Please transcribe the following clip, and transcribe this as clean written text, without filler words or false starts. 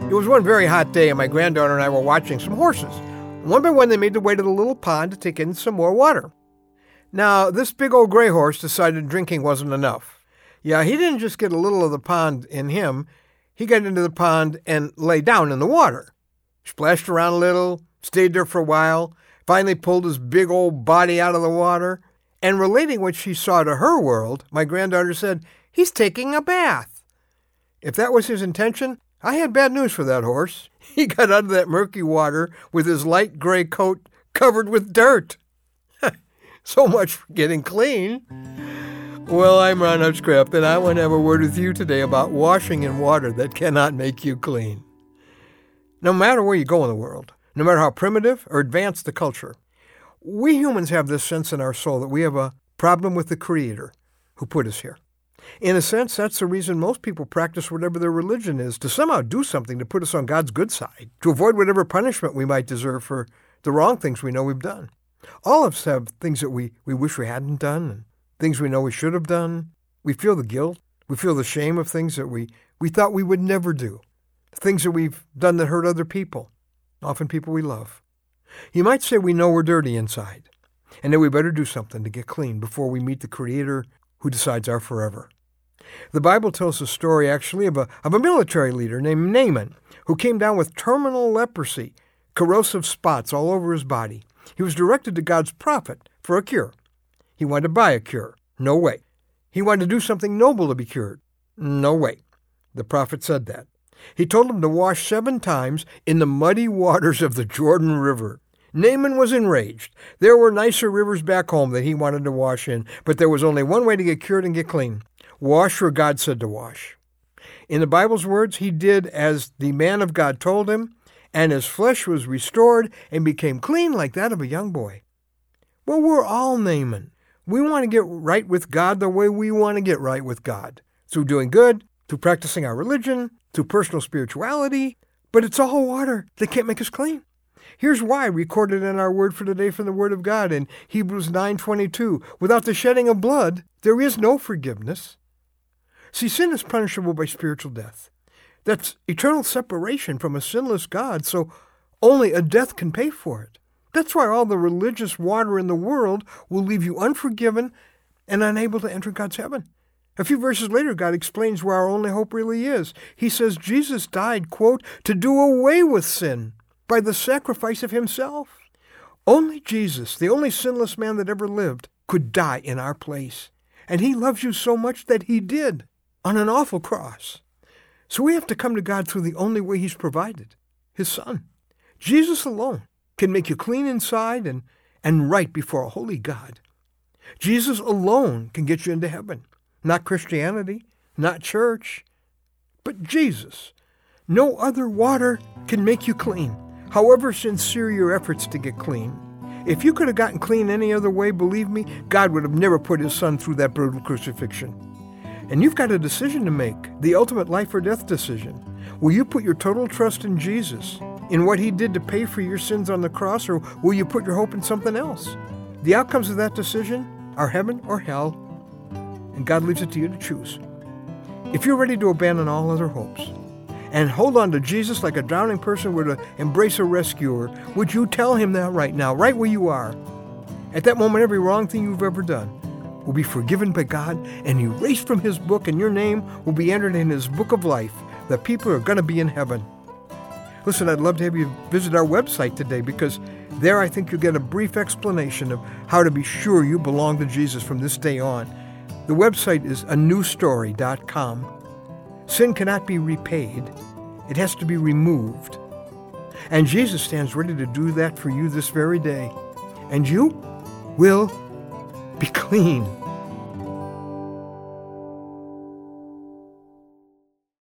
It was one very hot day, and my granddaughter and I were watching some horses. One by one, they made their way to the little pond to take in some more water. Now, this big old gray horse decided drinking wasn't enough. Yeah, he didn't just get a little of the pond in him. He got into the pond and lay down in the water. Splashed around a little, stayed there for a while, finally pulled his big old body out of the water. And relating what she saw to her world, my granddaughter said, "He's taking a bath." If that was his intention, I had bad news for that horse. He got out of that murky water with his light gray coat covered with dirt. So much for getting clean. Well, I'm Ron Hutchcraft, and I want to have a word with you today about washing in water that cannot make you clean. No matter where you go in the world, no matter how primitive or advanced the culture, we humans have this sense in our soul that we have a problem with the Creator who put us here. In a sense, that's the reason most people practice whatever their religion is, to somehow do something to put us on God's good side, to avoid whatever punishment we might deserve for the wrong things we know we've done. All of us have things that we wish we hadn't done, and things we know we should have done. We feel the guilt. We feel the shame of things that we thought we would never do, things that we've done that hurt other people, often people we love. You might say we know we're dirty inside, and that we better do something to get clean before we meet the Creator who decides our forever. The Bible tells a story, actually, of a military leader named Naaman, who came down with terminal leprosy, corrosive spots all over his body. He was directed to God's prophet for a cure. He wanted to buy a cure. No way. He wanted to do something noble to be cured. No way. The prophet said that. He told him to wash 7 times in the muddy waters of the Jordan River. Naaman was enraged. There were nicer rivers back home that he wanted to wash in, but there was only one way to get cured and get clean. Wash where God said to wash. In the Bible's words, he did as the man of God told him, and his flesh was restored and became clean like that of a young boy. Well, we're all Naaman. We want to get right with God the way we want to get right with God, through doing good, through practicing our religion, through personal spirituality, but it's all water that can't make us clean. Here's why, recorded in our word for today from the Word of God in Hebrews 9:22. Without the shedding of blood, there is no forgiveness. See, sin is punishable by spiritual death. That's eternal separation from a sinless God, so only a death can pay for it. That's why all the religious water in the world will leave you unforgiven and unable to enter God's heaven. A few verses later, God explains where our only hope really is. He says Jesus died, quote, to do away with sin by the sacrifice of himself. Only Jesus, the only sinless man that ever lived, could die in our place. And he loves you so much that he did on an awful cross. So we have to come to God through the only way he's provided, his Son. Jesus alone can make you clean inside and right before a holy God. Jesus alone can get you into heaven. Not Christianity, not church, but Jesus. No other water can make you clean, however sincere your efforts to get clean. If you could have gotten clean any other way, believe me, God would have never put his Son through that brutal crucifixion. And you've got a decision to make, the ultimate life or death decision. Will you put your total trust in Jesus, in what he did to pay for your sins on the cross, or will you put your hope in something else? The outcomes of that decision are heaven or hell, and God leaves it to you to choose. If you're ready to abandon all other hopes and hold on to Jesus like a drowning person would embrace a rescuer, would you tell him that right now, right where you are? At that moment, every wrong thing you've ever done will be forgiven by God and erased from his book, and your name will be entered in his book of life. The people are going to be in heaven. Listen, I'd love to have you visit our website today, because there I think you'll get a brief explanation of how to be sure you belong to Jesus from this day on. The website is anewstory.com. Sin cannot be repaid. It has to be removed. And Jesus stands ready to do that for you this very day. And you will be clean.